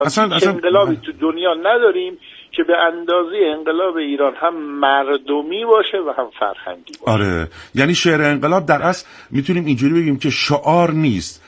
اصلا انقلابی تو دنیا نداریم که به اندازه انقلاب ایران هم مردمی باشه و هم فرهنگی باشه. آره، یعنی شعر انقلاب در اصل میتونیم اینجوری بگیم که شعار نیست،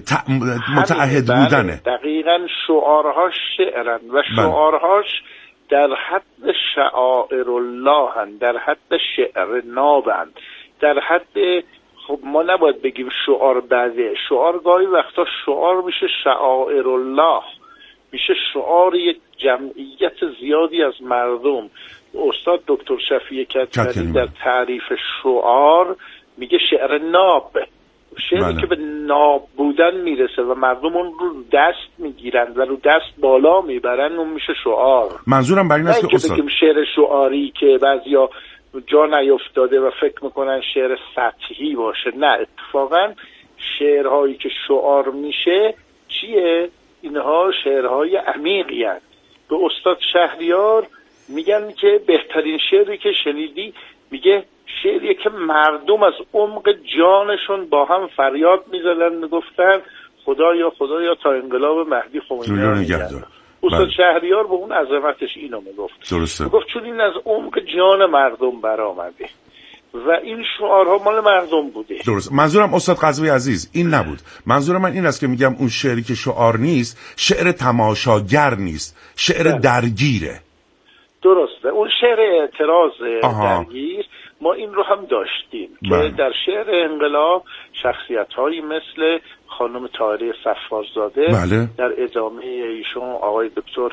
متعهد بودنه. دقیقاً شعارهاش شعرن و شعارهاش در حد شعائر الله هن، در حد شعر نابن، در حد خب ما نباید بگیم شعار بده، شعار گاهی وقتا شعار میشه شعائر الله، میشه شعار یک جمعیت زیادی از مردم. استاد دکتر شفیع کدکنی در تعریف شعار میگه شعر ناب، شعری که به ناب بودن میرسه و مردم اون رو دست میگیرند و رو دست بالا میبرن، اون میشه شعار. منظورم بر این است که استاد بگیم شعر شعاری که بعضیا جا نیفتاده و فکر میکنن شعر سطحی باشه، نه، اتفاقا شعرهایی که شعار میشه چیه؟ اینها شعرهای عمیقی هست. به استاد شهریار میگن که بهترین شعری که شنیدی، میگه شعریه که مردم از عمق جانشون با هم فریاد میزدن، میگفتن خدایا خدایا تا انقلاب مهدی خمینی رو نگهدار. استاد شهریار به اون عظمتش اینو میگفت. درسته. میگفت چون این از عمق جان مردم برآمده و این شعارها مال مردم بوده. درست. منظورم استاد قزوی عزیز این نبود. منظور من این است که میگم اون شعری که شعار نیست، شعر تماشاگر نیست، شعر درگیره. درسته. اون شعر اعتراض درگیر ما این رو هم داشتیم که در شعر انقلاب شخصیت‌هایی مثل خانم طاهره صفارزاده، در ادامه ایشون آقای دکتر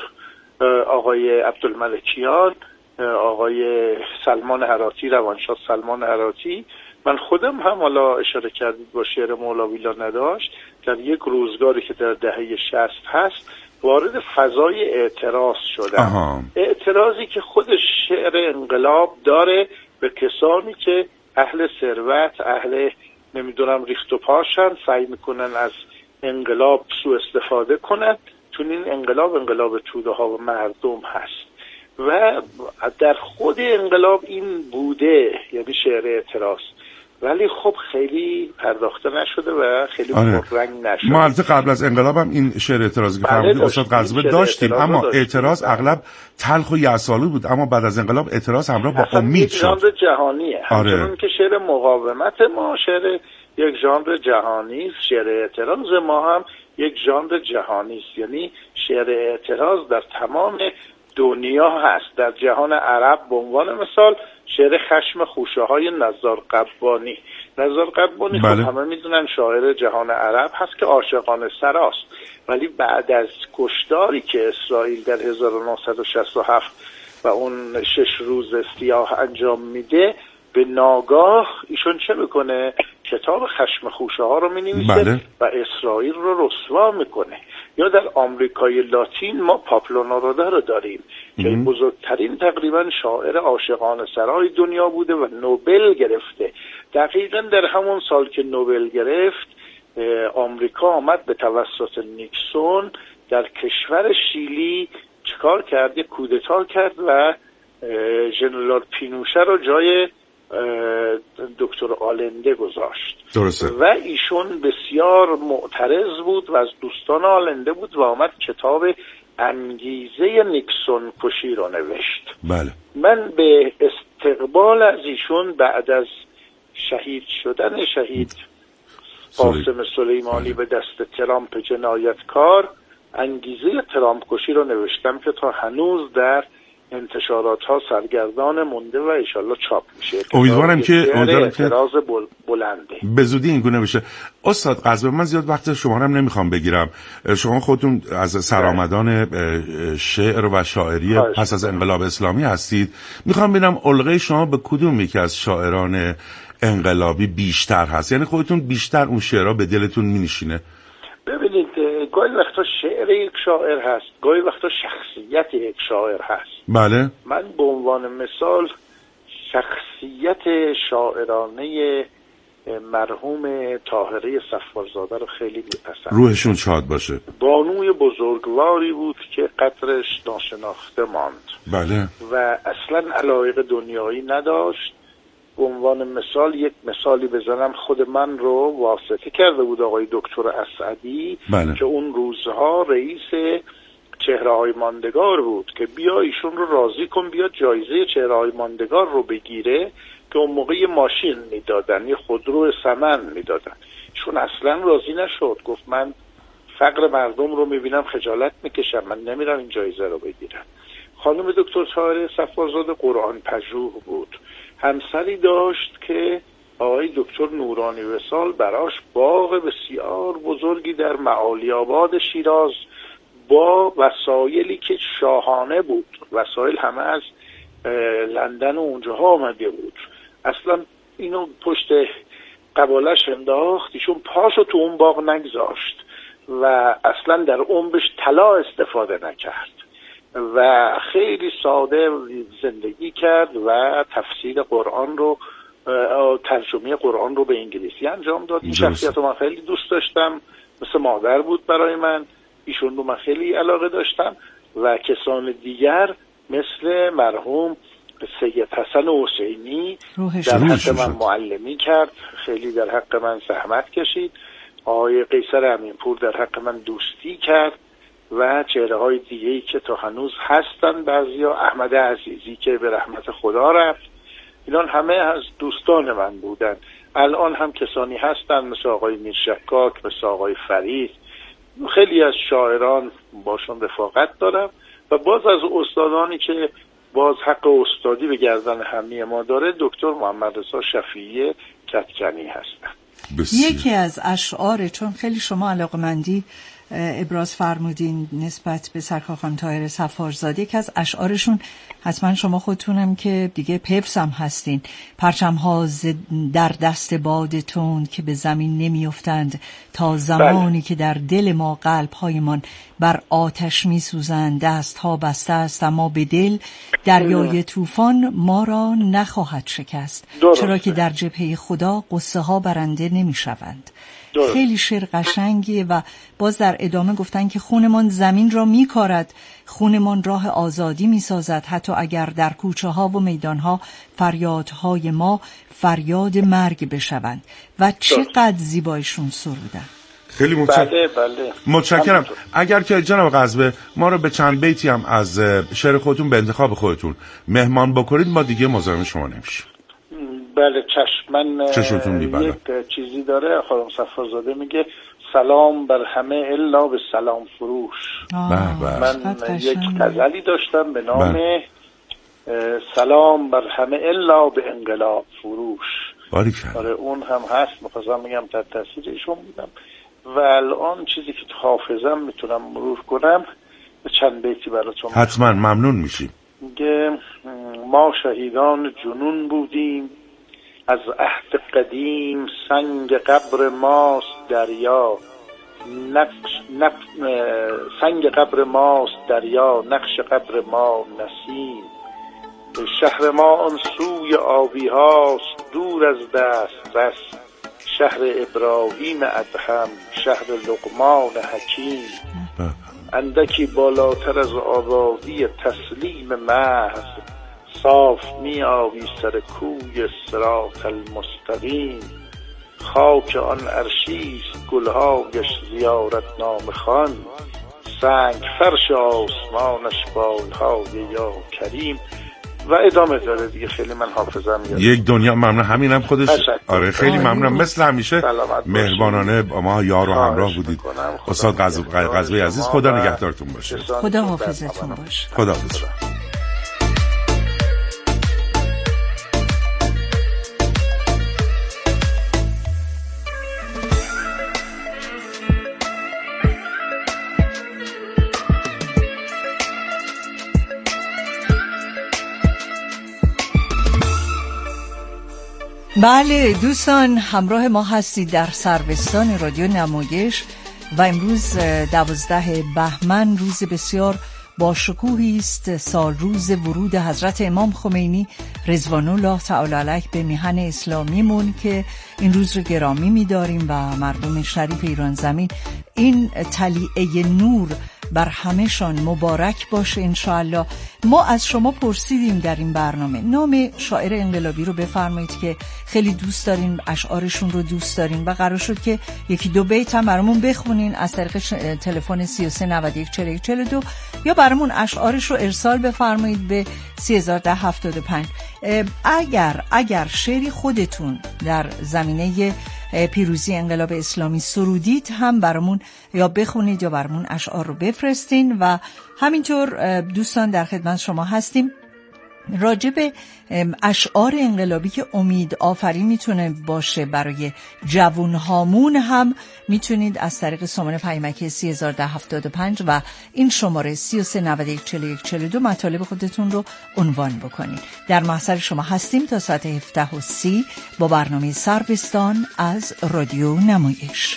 آقای عبدالملکیان، آقای سلمان هراتی، روانشناس سلمان هراتی، من خودم هم حالا اشاره کردید با شعر مولوی نداشت، در یک روزگاری که در دهه 60 هست وارد فضای اعتراض شدن. اعتراضی که خود شعر انقلاب داره به کسانی که اهل ثروت، اهل نمیدونم ریخت و پاشن، سعی میکنن از انقلاب سوء استفاده کنن، چون این انقلاب توده ها و مردم هست و در خود انقلاب این بوده، یعنی شعر اعتراض، ولی خب خیلی پرداخته نشده و خیلی پررنگ نشده. ما البته قبل از انقلاب هم این شعر اعتراضی که فرمودید استاد قزوی داشتیم، اما اعتراض اغلب تلخ و یأس‌آلود بود، اما بعد از انقلاب اعتراض همراه با امید شد. ژانر جهانیه. همچنین که شعر مقاومت ما شعر یک ژانر جهانی است، شعر اعتراض ما هم یک ژانر جهانی است. یعنی شعر اعتراض در تمام دنیا هست. در جهان عرب به عنوان مثال شعر خشم خوشه‌های نزار قبانی. نزار قبانی خب همه میدونن شاعر جهان عرب هست که عاشقانه سراست، ولی بعد از کشتاری که اسرائیل در 1967 و اون 6 روز سیاه انجام میده، به ناگاه ایشون چه میکنه؟ کتاب خشم خوشه ها رو مینویسه و اسرائیل رو رسوا میکنه. یا در آمریکای لاتین ما پابلو نرودا رو داریم که بزرگترین تقریبا شاعر عاشقانه سرای دنیا بوده و نوبل گرفته. دقیقاً در همون سال که نوبل گرفت، آمریکا آمد به توسط نیکسون در کشور شیلی چیکار کرد؟ یک کودتا کرد و ژنرال پینوشه رو جای دکتر آلنده گذاشت. درسته. و ایشون بسیار معترض بود و از دوستان آلنده بود و آمد کتاب انگیزه نیکسون کشی رو نوشت. بله. من به استقبال از ایشون بعد از شهید شدن شهید قاسم سلیمانی به دست ترامپ جنایتکار، انگیزه ترامپ کشی رو نوشتم که تا هنوز در انتشارات ها سرگردان مونده و انشالله چاپ میشه. امیدوارم که اعتراض بلنده به زودی این گونه بشه. استاد قزوی، من زیاد وقت شما رو نمیخوام بگیرم. شما خودتون از سرآمدان شعر و شاعری پس از انقلاب اسلامی هستید. میخوام ببینم علقه شما به کدوم یکی از شاعران انقلابی بیشتر هست؟ یعنی خودتون بیشتر اون شعرها به دلتون مینشینه؟ ببینید، گاهی وقتا شعر یک شاعر هست، گاهی وقتا شخصیت یک شاعر هست. بله. من به عنوان مثال شخصیت شاعرانه مرحوم طاهره صفارزاده رو خیلی میپسندم. روحشون شاد باشه. بانوی بزرگواری بود که قدرش ناشناخته ماند. بله. و اصلا علایق دنیایی نداشت. به عنوان مثال یک مثالی بزنم، خود من رو واسطه کرده بود آقای دکتر اسعدی. بله. که اون روزها رئیس چهره‌های ماندگار بود که بیا ایشون رو راضی کن، بیا جایزه چهره‌های ماندگار رو بگیره، که اون موقع یه ماشین میدادن، یه خودرو ثمن میدادن. ایشون اصلا راضی نشد، گفت من فقر مردم رو میبینم خجالت میکشم، من نمیرم این جایزه رو بگیرم. خانم دکتر طاهره صفارزاده قرآن پژوه بود، همسری داشت که آقای دکتر نورانی وصال براش باغ بسیار بزرگی در معالی آباد شیراز با وسایلی که شاهانه بود، وسایل همه از لندن و اونجاها آمده بود، اصلا اینو پشت قبالش انداخت، ایشون پاشو تو اون باغ نگذاشت و اصلا در عمرش طلا استفاده نکرد و خیلی ساده زندگی کرد و تفسیر قرآن رو، ترجمه قرآن رو به انگلیسی انجام داد. این شخصیت رو من خیلی دوست داشتم، مثل مادر بود برای من، ایشون رو من خیلی علاقه داشتم و کسان دیگر مثل مرحوم سید حسن حسینی در حق من معلمی کرد، خیلی در حق من زحمت کشید. آقای قیصر امینپور در حق من دوستی کرد و چهره‌های دیگه‌ای که تا هنوز هستن، بعضیا احمد عزیزی که به رحمت خدا رفت، اینان همه از دوستان من بودن. الان هم کسانی هستن مثل آقای میرشکاک، مثل آقای فرید، خیلی از شاعران باشون رفاقت دارم و باز از استادانی که باز حق استادی به گردن همه ما داره، دکتر محمد رضا شفیعی کدکنی هستن. یکی از اشعار، چون خیلی شما علاقمندی ابراز فرمودین نسبت به سرکار خانم طاهره صفارزاده، که از اشعارشون حتما شما خودتونم که دیگه حفظ هم هستین: پرچم‌ها در دست باد تند که به زمین نمیافتند، تا زمانی که در دل ما قلب‌هایمان بر آتش میسوزند، دست‌ها بسته است اما به دل، دریای طوفان ما را نخواهد شکست، چرا که در جبهه خدا قصه ها برنده نمیشوند. خیلی شعر قشنگیه و باز در ادامه گفتن که خونمان زمین را میکارد، خونمان راه آزادی میسازد، حتی اگر در کوچه ها و میدان ها فریادهای ما فریاد مرگ بشوند. و چقدر زیبایشون سرودن. خیلی متشکرم. اگر که جناب قزوه ما رو به چند بیتی هم از شعر خودتون به انتخاب خودتون مهمان بکنید، ما دیگه مزاحم شما نمیشیم. بله چشم. من یک چیزی داره، خانم صفارزاده میگه سلام بر همه الا به سلام فروش. من یک غزلی داشتم به نام سلام بر همه الا به انقلاب فروش. آره اون هم هست، میخواستم میگم تحت تاثیر ایشون بودم و الان چیزی که حافظم میتونم مرور کنم به چند بیتی براتون. حتما ممنون میشیم. میگه ما شهیدان جنون بودیم، از عهد قدیم سنگ قبر ماست دریا، سنگ قبر ماست دریا، نقش قبر ما نسیم، شهر ما آن سوی آبی هاست دور از دست رس، شهر ابراهیم ادهم، شهر لقمان حکیم، اندکی بالاتر از آبادی تسلیم محض، صاف می آوی سر کوی صراط المستقیم، خاک آن عرشیست گلهایش زیارت نامه خوان، سنگ فرش آسمانش بالهای یا کریم و ادامه داره دیگه. خیلی من حافظم میاد. یک دنیا ممنون. همینم خودش. آره خیلی ممنونم، مثل همیشه مهربانانه با ما یار و همراه بودید. استاد قزوی عزیز، خدا نگهدارتون باشه. خدا حافظتون باشه. خدا حافظ. بله دوستان، همراه ما هستید در سروستان رادیو نمایش و امروز 12 بهمن روز بسیار با شکوهی است، سال روز ورود حضرت امام خمینی رضوان الله تعالی علیه به میهن اسلامیمون که این روز رو گرامی می‌داریم و مردم شریف ایران زمین این طلیعه نور بر همه‌شان مبارک باشه انشاءالله. ما از شما پرسیدیم در این برنامه نام شاعر انقلابی رو بفرمایید که خیلی دوست دارین، اشعارشون رو دوست دارین و قرار شد که یکی دو بیت هم برامون بخونین از طریق تلفن 33914142 یا برامون اشعارش رو ارسال بفرمایید به 301075. اگر شعری خودتون در زمینه پیروزی انقلاب اسلامی سرودید هم برامون یا بخونید یا برامون اشعار رو بفرستین و همینطور دوستان در خدمت شما هستیم. راجع به اشعار انقلابی که امید آفرین میتونه باشه برای جوانهامون هم میتونید از طریق سامان پیامکی 301075 و این شماره 33914142 مطالب خودتون رو عنوان بکنید. در محضر شما هستیم تا ساعت 17:30 با برنامه سروستان از رادیو نمایش.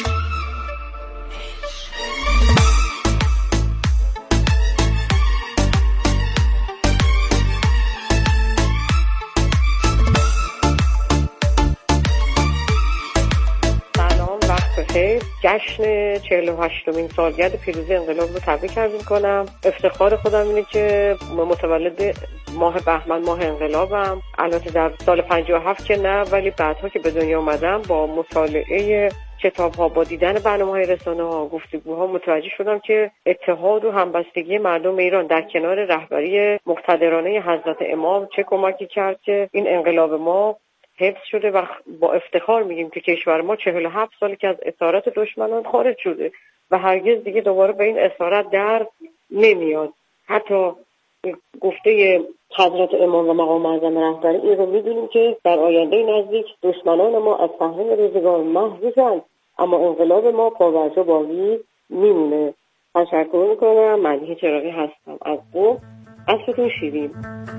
جشن 48مین سالگرد پیروزی انقلاب رو تبریک عرض می‌کنم. افتخار خودم اینه که متولد ماه بهمن ماه انقلابم. البته در سال 57 که نه، ولی بعدها که به دنیا اومدم با مطالعه کتاب‌ها، با دیدن برنامه‌های رسانه‌ها، گفتگوها متوجه شدم که اتحاد و همبستگی مردم ایران در کنار رهبری مقتدرانه حضرت امام چه کمکی کرد که این انقلاب ما حفظ شده و با افتخار میگیم که کشور ما 47 سالی که از اسارت دشمنان خارج شده و هرگز دیگه دوباره به این اسارت در نمیاد. حتی گفته حضرت امام و مقام معظم رهبری این رو میدونیم که در آینده نزدیک دشمنان ما از صحنه روزگار محو، اما انقلاب ما پابرجا باقی میمونه. تشکر میکنم. ملیحه چراغی هستم از قم. عصرتون شیرین.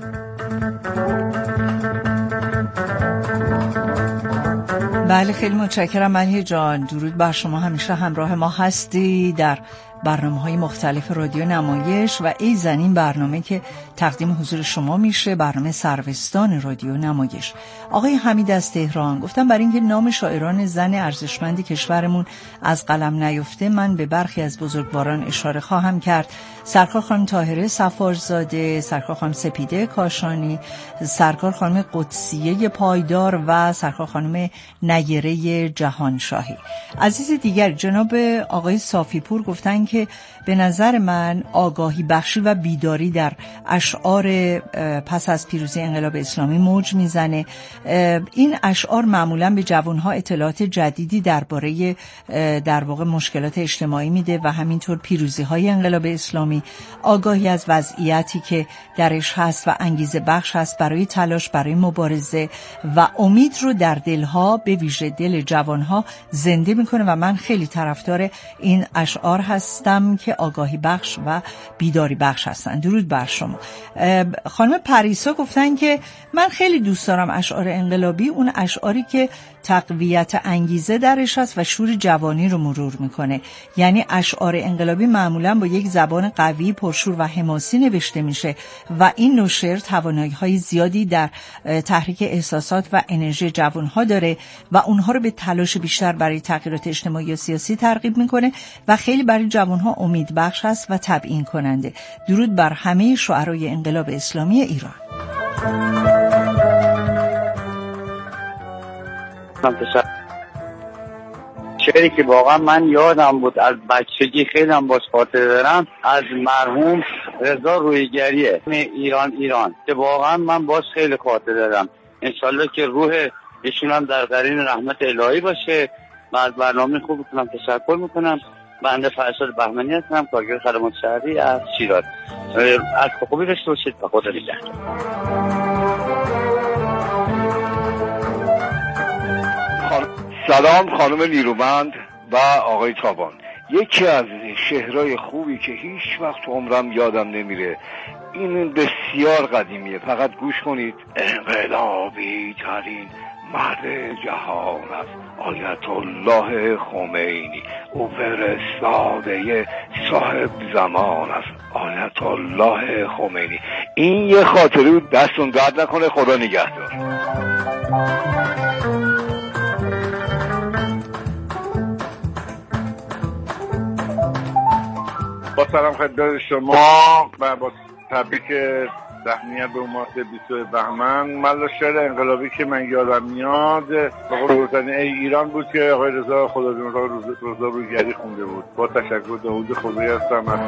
بله خیلی متشکرم ملیحه جان. درود بر شما. همیشه همراه ما هستی در برنامه‌های مختلف رادیو نمایش و ایزن این برنامه که تقدیم حضور شما میشه، برنامه سروستان رادیو نمایش. آقای حمید از تهران گفتم برای اینکه نام شاعران زن ارزشمند کشورمون از قلم نیفته من به برخی از بزرگواران اشاره خواهم کرد. سرکار خانم طاهره صفارزاده، سرکار خانم سپیده کاشانی، سرکار خانم قدسیه پایدار و سرکار خانم نیره جهانشاهی. عزیز دیگر جناب آقای صافیپور گفتن که به نظر من آگاهی بخشی و بیداری در اشعار پس از پیروزی انقلاب اسلامی موج میزنه. این اشعار معمولا به جوانها اطلاعات جدیدی درباره در واقع مشکلات اجتماعی میده و همینطور پیروزی های انقلاب اسلامی، آگاهی از وضعیتی که درش هست و انگیزه بخش هست برای تلاش، برای مبارزه و امید رو در دلها، به ویژه دل جوانها زنده میکنه و من خیلی طرفدار این اشعار هستم که آگاهی بخش و بیداری بخش هستن. درود بر شما. خانم پریسا گفتن که من خیلی دوست دارم اشعار انقلابی، اون اشعاری که تقویت انگیزه درش هست و شور جوانی رو مرور میکنه. یعنی اشعار انقلابی معمولا با یک زبان قوی، پرشور و حماسی نوشته میشه و این نوع شعر توانایی‌های زیادی در تحریک احساسات و انرژی جوانها داره و اونها رو به تلاش بیشتر برای تغییرات اجتماعی و سیاسی ترغیب میکنه و خیلی برای جوانها امید بخش است و تبیین کننده. درود بر همه شعرای انقلاب اسلامی ایران. شعری که واقعا من یادم بود از بچگی، خیلی هم باش خاطره دارم، از مرحوم رضا رویگریه، ایران که واقعا من باش خیلی خاطره دارم. انشالله که روح ایشون هم در قرین رحمت الهی باشه. و از برنامه خوب کنم تشکر میکنم. بنده فرشاد بهمنی هستم، کارگر خدمات شهری از شیراز. از خوبی داشته باشید و خدا نگهدار. سلام خانم نیرومند و آقای تابان. یکی از شعرهای خوبی که هیچ وقت عمرم یادم نمیره، این بسیار قدیمیه، فقط گوش کنید. انقلابی ترین مرد جهان است آیت الله خمینی، او فرستاده صاحب زمان است آیت الله خمینی. این یه خاطره بود، دستون درد نکنه، خدا نگهدار. با سلام خدمت شما و با تبریک تهنیت به مناسبت 22 بهمن. من شعر انقلابی که من یادم میاد به قول گفتنی ای ایران بود که آقای رضا رضا رویگری خونده بود. با تشکر، داوود خدایی هستم از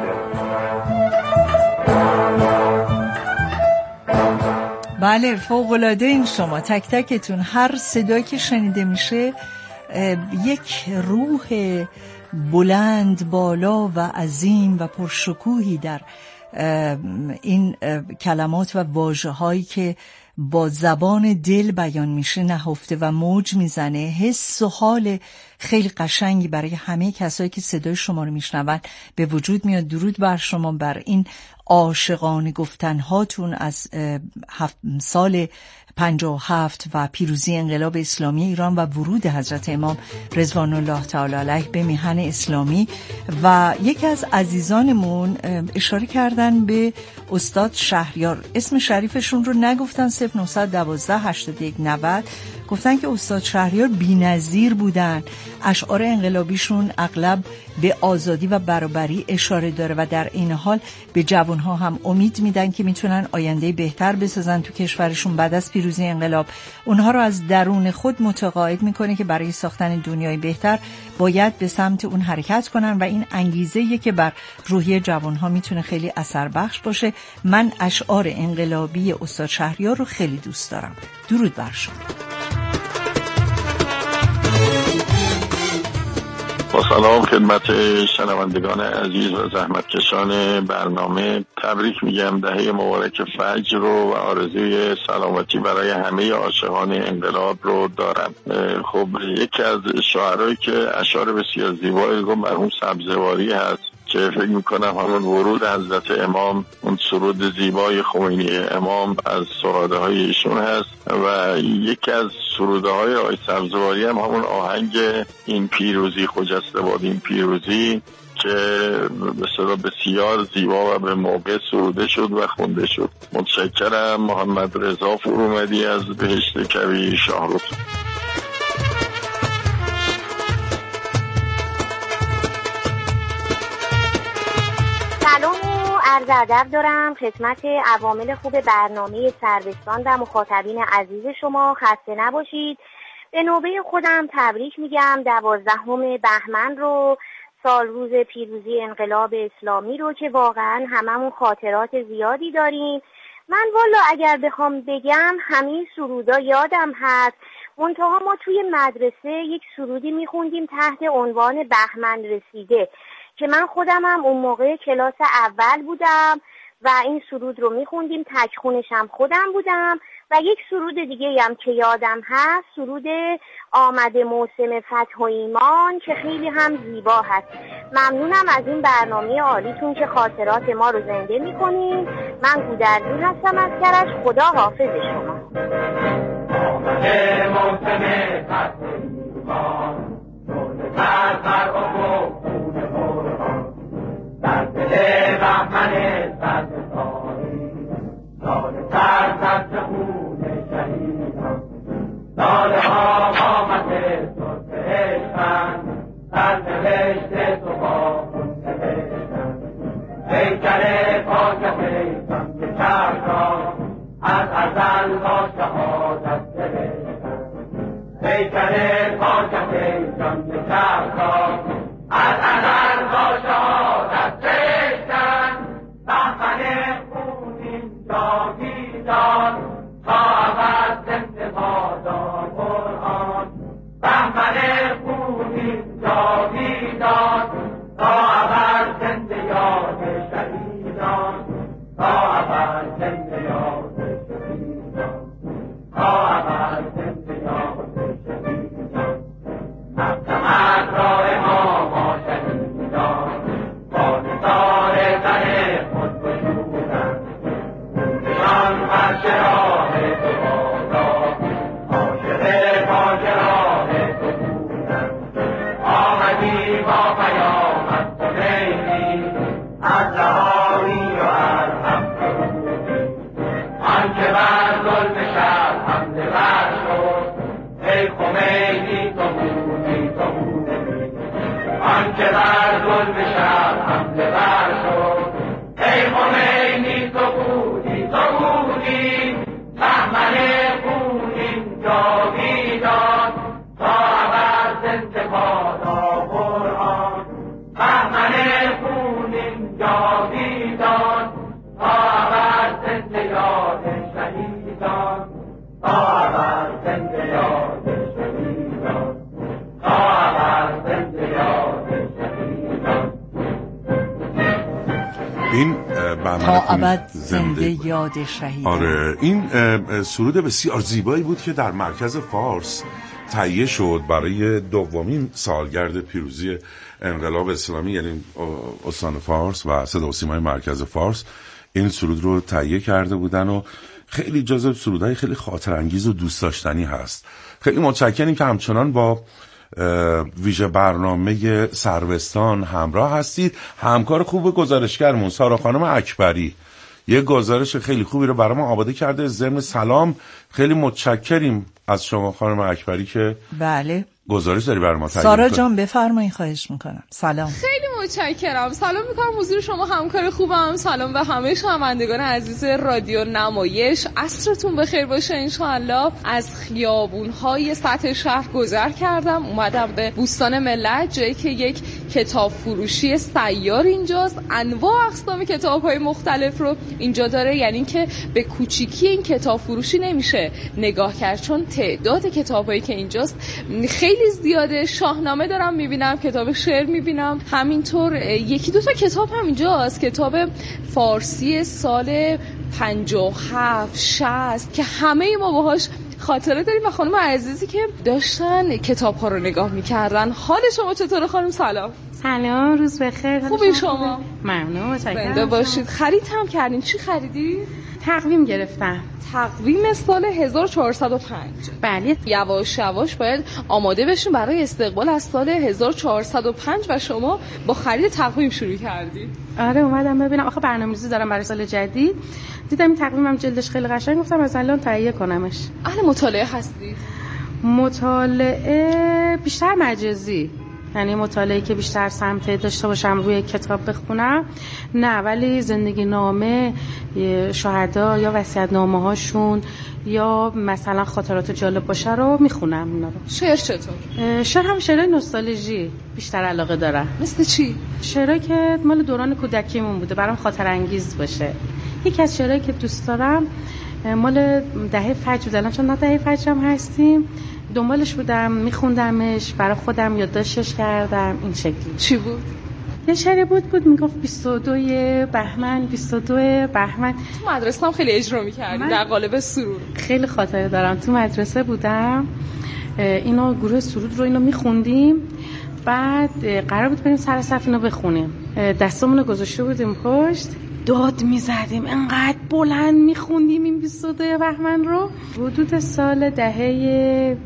بله، فوق‌العاده این شما تک تکتون. هر صدایی که شنیده میشه یک روح بلند بالا و عظیم و پرشکوهی در این کلمات و واژه‌هایی که با زبان دل بیان میشه نهفته و موج میزنه. حس و حال خیلی قشنگی برای همه کسایی که صدای شما رو میشنون به وجود میاد. درود بر شما، بر این عاشقانه گفتنهاتون از سال 57 و پیروزی انقلاب اسلامی ایران و ورود حضرت امام رضوان الله تعالی علیه به میهن اسلامی. و یکی از عزیزانمون اشاره کردن به استاد شهریار، اسم شریفشون رو نگفتن، 0912 81 90. گفتن که استاد شهریار بی‌نظیر بودن، اشعار انقلابیشون اغلب به آزادی و برابری اشاره داره و در این حال به جوانها هم امید میدن که میتونن آینده بهتر بسازن تو کشورشون بعد از پیروزی انقلاب. اونها رو از درون خود متقاعد میکنه که برای ساختن دنیای بهتر باید به سمت اون حرکت کنن و این انگیزه‌ایه که بر روحیه جوانها میتونه خیلی اثر بخش باشه. من اشعار انقلابی استاد شهریار رو خیلی دوست دارم. درود بر شما. با سلام خدمت شنوندگان عزیز و زحمتکشان برنامه، تبریک میگم دهه مبارک فجر رو و آرزوی سلامتی برای همه عاشقان انقلاب رو دارم. خب یکی از شاعرایی که اشعار بسیار زیبایی گفت مرحوم سبزواری هست که فکر میکنم همون ورود حضرت امام، اون سرود زیبای خمینی امام از سراده های ایشون هست و یکی از سروده های آقای سبزواری هم همون آهنگ این پیروزی خجسته باد این پیروزی که به صدا بسیار زیبا و به موقع سروده شد و خونده شد. متشکرم. محمد رضا فرومدی از بهشت کویر شاهرود. سلام و عرض ادب دارم خدمت عوامل خوب برنامه سروستان و مخاطبین عزیز شما. خسته نباشید. به نوبه خودم تبریک میگم 12 بهمن رو، سال روز پیروزی انقلاب اسلامی رو که واقعا هممون خاطرات زیادی داریم. من والا اگر بخوام بگم همین سرودا یادم هست، منتها ما توی مدرسه یک سرودی میخوندیم تحت عنوان بهمن رسیده که من خودم هم اون موقع کلاس اول بودم و این سرود رو میخوندیم، تکخونش هم خودم بودم. و یک سرود دیگه هم که یادم هست سرود آمده موسم فتح و ایمان که خیلی هم زیبا هست. ممنونم از این برنامه عالیتون که خاطرات ما رو زنده میکنین. من گودرزی هستم از کرج. خدا حافظ شما. آمده موسم فتح و ایمان در دل بهمن سرساری سال سرسبز خون شهیدان، سال آقامت سرسشتن سرنوشت تو با خون نوشتن. پیکر پاکت ایسان که شهر را از ازل با شهادت نوشتن. پیکر پاکت ایسان که شهر را از ازل با شهادت نوشتن. بهمن خونین جاویدان تا ابد زنده بادار قرآن. بهمن خونین جاویدان تا ابد زنده یاد شهیدان. تا ابد زنده یاد شهیدان. تا ابد زنده یاد شهیدان. نفتمت را امام شهیدان با نثار زن خود بشودن. بودشان فرش راه تو بادا عاشق پاک راه تو بودن. آمدی با پیامت تو خیلی از رهایی و از حق بودی. این تا ابد زنده یاد شهید. آره، این سرود بسیار زیبایی بود که در مرکز فارس تهیه شد برای دومین سالگرد پیروزی انقلاب اسلامی، یعنی استان فارس و صدا و سیمای مرکز فارس این سرود رو تهیه کرده بودن و خیلی جزو سرودهای خیلی خاطر انگیز و دوست داشتنی هست. خیلی متشکریم که همچنان با ویژه برنامه سروستان همراه هستید. همکار خوب گزارشگرمون سارا خانم اکبری یه گزارش خیلی خوبی رو برای ما آماده کرده. ضمن سلام خیلی متشکریم از شما خانم اکبری که بله گزارش داری برای ما تهیه سارا جان بفرمایید. خواهش میکنم. سلام. خیلی متشکرم. سلام میکنم حضور شما همکار خوبم. سلام به همه شنوندگان عزیز رادیو نمایش. عصرتون بخیر باشه انشاءالله. از خیابون‌های سطح شهر گذر کردم اومدم به بوستان ملت، جایی که یک کتاب فروشی سیار اینجاست. انواع اقسام کتاب‌های مختلف رو اینجا داره، یعنی که به کوچیکی این کتاب فروشی نمیشه نگاه کرد، چون تعداد کتاب‌هایی که اینجاست خیلی زیاده. شاهنامه دارم میبینم، کتاب شعر میبینم، همینطور یکی دو تا کتاب هم اینجاست، کتاب فارسی سال 57 60 که همه ما باهاش خاطره داریم و خانم عزیزی که داشتن کتاب ها رو نگاه میکردن. حال شما چطوره خانم؟ سلام. سلام، روز بخیر. خوبی شما؟ ممنون، متشکرم. زنده باشید. خرید هم کردین؟ چی خریدی؟ تقویم گرفتم. تقویم سال 1405. بله. یواش یواش باید آماده بشیم برای استقبال از سال 1405 و شما با خرید تقویم شروع کردی. آره، اومدم ببینم. آخه برنامه‌ریزی دارم برای سال جدید. دیدم این تقویمم جلدش خیلی قشنگ، گفتم از الان تهیه کنمش. اهل مطالعه هستید؟ مطالعه بیشتر مجازی، یعنی مطالعه که بیشتر سمت داشته باشم روی کتاب بخونم نه، ولی زندگی نامه شهدا یا وصیت نامه هاشون یا مثلا خاطرات جالب باشه رو میخونم. اینا رو. شعر چطور؟ شعر هم شعر نوستالژی بیشتر علاقه دارم. مثل چی؟ شعری که مال دوران کودکیمون بوده، برام خاطر انگیز باشه. یکی از شعرهایی که دوست دارم مال دهه فجر بود، الان چون دهه فجر هم هستیم دنبالش بودم، میخوندمش برای خودم، یادداشتش کردم. این شکلی. چی بود؟ یه شعری بود میگفت 22 بهمن 22 بهمن. تو مدرسه هم خیلی اجرا می‌کردی در قالب سرود. خیلی خاطره دارم، تو مدرسه بودم، اینو گروه سرود رو اینو میخوندیم، بعد قرار بود بریم سر صف اینو بخونیم، دستمون رو گذاشته بودیم پشت، داد میزدیم، انقدر بلند میخوندیم این 22 بهمن رو. حدود سال دهه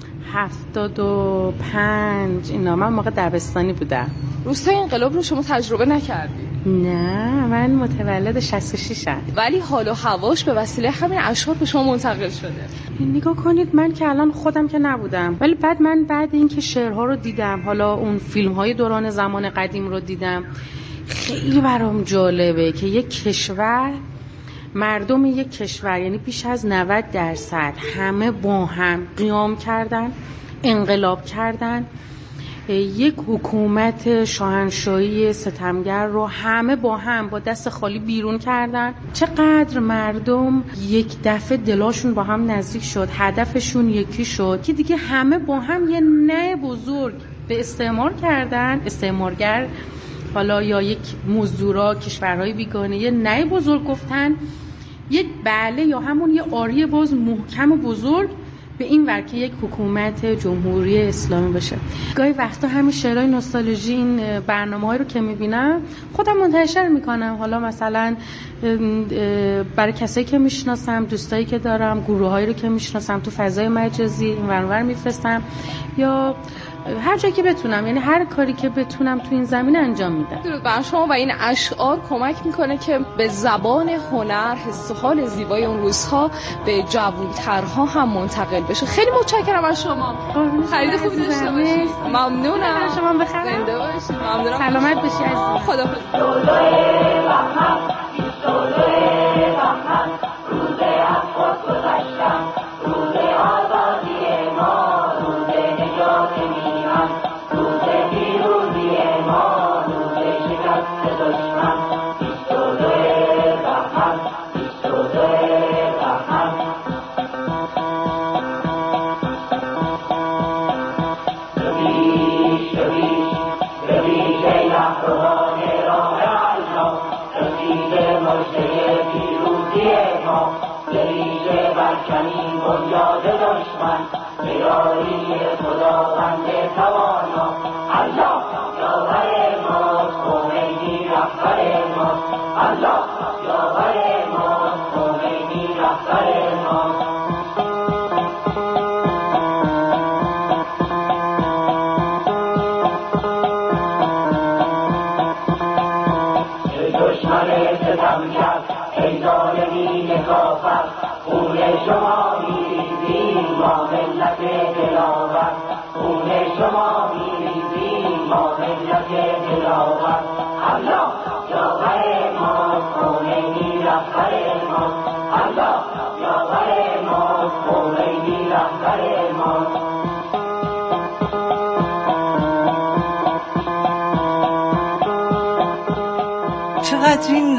75 اینا، من موقع دبستانی بودم. روزهای انقلاب رو شما تجربه نکردی؟ نه، من متولد 66 ام. ولی حال و هواش به وسیله همین اشعار به شما منتقل شده. نگاه کنید، من که الان خودم که نبودم، ولی بعد این که شعرها رو دیدم، حالا اون فیلم‌های دوران زمان قدیم رو دیدم، خیلی برام جالبه که یک کشور، مردم یک کشور، یعنی بیش از 90% همه با هم قیام کردن، انقلاب کردن، یک حکومت شاهنشاهی ستمگر رو همه با هم با دست خالی بیرون کردن. چقدر مردم یک دفعه دلاشون با هم نزدیک شد، هدفشون یکی شد که دیگه همه با هم یه نه بزرگ به استعمار کردن، استعمارگر حالا یا یک مزدورا، کشورهای بیگانه، یه نه بزرگ گفتن، یک بله یا همون یه آری باز محکم و بزرگ به این ور که یک حکومت جمهوری اسلامی باشه. گاهی وقتا همین شعرهای نوستالژی، این برنامه‌های رو که می‌بینم خودم منتشر می‌کنم، حالا مثلا برای کسایی که میشناسم، دوستایی که دارم، گروهایی رو که میشناسم تو فضای مجازی این ور اونور میفرستم، یا هر جایی که بتونم، یعنی هر کاری که بتونم تو این زمینه انجام میدم. درود بر شما. و این اشعار کمک میکنه که به زبان هنر حس و حال زیبای اون روزها به جوان‌ترها هم منتقل بشه. خیلی متشکرم از شما. خرید خوبی داشته باشید. ممنونم. شما بخیر. زنده باشید. ممنونم. سلامت باشی عزیزم. خداحافظ. رسیده مژده پیروزی ما، دریجه برکنیم بنیاد دشمن، به یاری خداوند توانا. الله یاور ماست، خمینی رهبر ماست، الله یاور ماست، خمینی رهبر ماست. دشمن ستمگر ای ظالمین کافر، خون شما میریزیم ما ملت دلاور، خون شما میریزیم ما ملت دلاور. الله یاور ماست، خمینی رهبر ماست، الله یاور ماست، خمینی رهبر ماست. چقدر این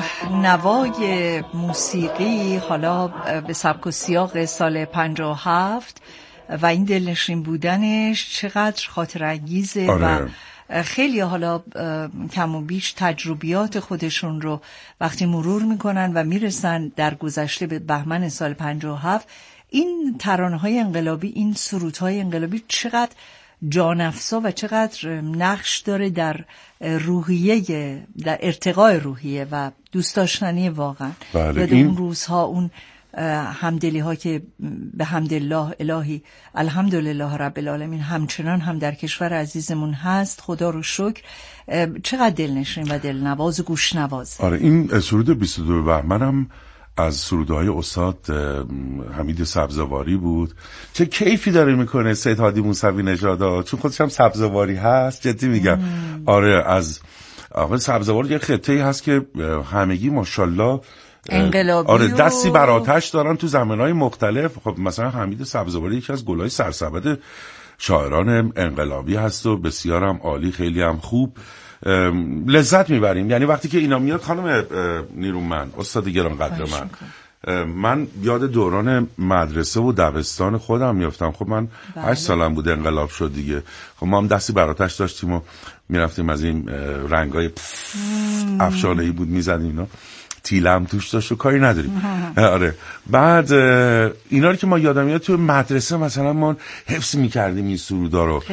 نوای موسیقی حالا به سبک و سیاق سال 57 و این دلنشین بودنش چقدر خاطر انگیزه. آره. و خیلی حالا کم و بیش تجربیات خودشون رو وقتی مرور میکنن و میرسن در گذشته به بهمن سال 57، این ترانه‌های انقلابی، این سرودهای انقلابی چقدر جانفزا و چقدر نقش داره در روحیه، در ارتقاء روحیه و دوست داشتنی واقعا. بله. اون روزها، اون همدلی ها که به حمدالله الهی الحمدلله رب العالمین همچنان هم در کشور عزیزمون هست، خدا رو شکر. چقدر دلنشین و دلنواز و گوشنواز. آره، این سرود 22 بهمن هم از سرودهای استاد حمید سبزواری بود. چه کیفی داره میکنه سید هادی موسوی نژاد، چون خودش هم سبزواری هست، جدی میگم. آره، از آقا سبزواری یه خطه‌ای هست که همگی ماشاءالله انقلابی. آره، دستی بر آتش دارن تو زمینهای مختلف. خب مثلا حمید سبزواری یکی از گلای سرسبد شاعران انقلابی هست و بسیار هم عالی، خیلی هم خوب. لذت میبریم. یعنی وقتی که اینا میاد، خانم نیرومند، استاد گران قدر من یاد دوران مدرسه و دبستان خودم میافتم. خب من 8 سالم بود انقلاب شد دیگه. خب ما هم دستی بر آتش داشتیم و میرفتیم از این رنگای افشانه‌ای بود میزدیم، اینا تیله هم توش داشت و کاری نداریم. آره، بعد اینا رو که ما یادم میاد تو مدرسه مثلا ما حفظ میکردیم این سرودا رو.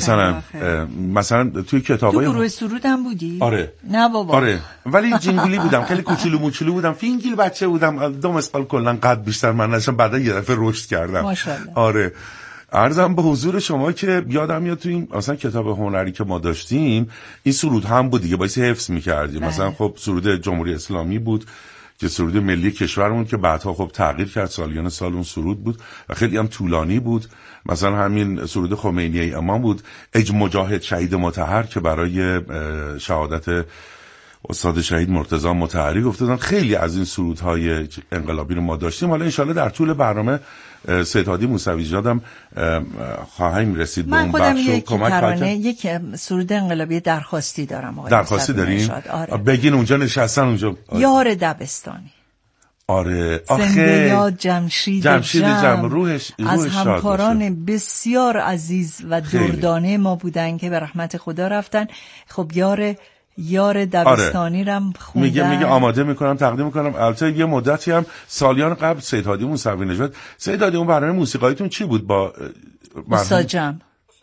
مثلا توی کتابای تو گروه سرود هم بودی؟ آره. نه بابا. آره، ولی جنگولی بودم، خیلی کوچولو موچولو بودم، فینگیل بچه بودم، 2 مسقال کلا قد بیشتر من نشم، بعدا یه دفعه رشد کردم. ماشاءالله. آره، عرضم به حضور شما که یادم میاد تو این مثلا کتاب هنری که ما داشتیم این سرود هم بود دیگه، باعث حفظ می‌کردیم. مثلا خب سرود جمهوری اسلامی بود که سرود ملی کشورمون که بعدها خب تغییر کرد، سالیان سال اون سرود بود و خیلی هم طولانی بود. مثلا همین سرود خمینی امام بود، اج مجاهد شهید مطهر که برای شهادت استاد شهید مرتضی مطهری گفتن. خیلی از این سرودهای انقلابی رو ما داشتیم. حالا انشالله در طول برنامه سید هادی موسوی نژادم خواهیم رسید به اون بخش و کمک. یک سرود انقلابی درخواستی دارم. درخواستی داریم؟ آره. بگین، اونجا نشستن اونجا. یار دبستانی. آره، زنده یاد جمشید جم روحش از همکاران بسیار عزیز و دردانه ما بودن که به رحمت خدا رفتن. خب یار دبستانی رم خوندن. میگه آماده میکنم، تقدیم میکنم. البته یه مدتی هم سالیان قبل سید هادی موسوی نژاد، سید هادی اون برنامه موسیقاییتون چی بود با استاد جم؟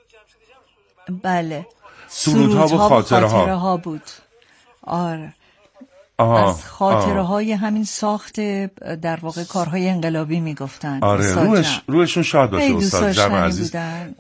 بله، سرودها و خاطره ها بود. آره، از خاطره های همین ساخت در واقع کارهای انقلابی میگفتن. آره، روحشون شاد باشه استاد جم عزیز.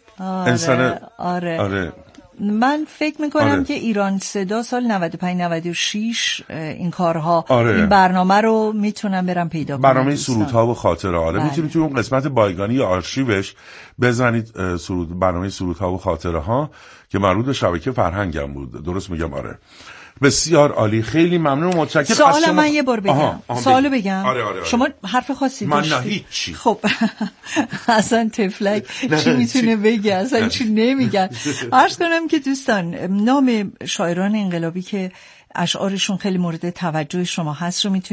آره. من فکر میکنم که ایران صدا سال 95-96 این کارها این برنامه رو میتونم برم پیدا کنم. برنامه سرودها و خاطره. آره، میتونید توی اون قسمت بایگانی یا آرشیوش بزنید برنامه سرودها و خاطره ها که مربوط به شبکه فرهنگم بود. درست میگم؟ آره، بسیار عالی. خیلی ممنون و متشکرم. سوال من یه بار بگم. سوالو بگم. آره. شما حرف خاصی من داشتی؟ نه هیچی. خب اصلا تفلک چی میتونه بگه؟ اصلا چی نمیگن. عرض کنم که دوستان، نام شاعران انقلابی که اشعارشون خیلی مورد توجه شما هست رو میتونید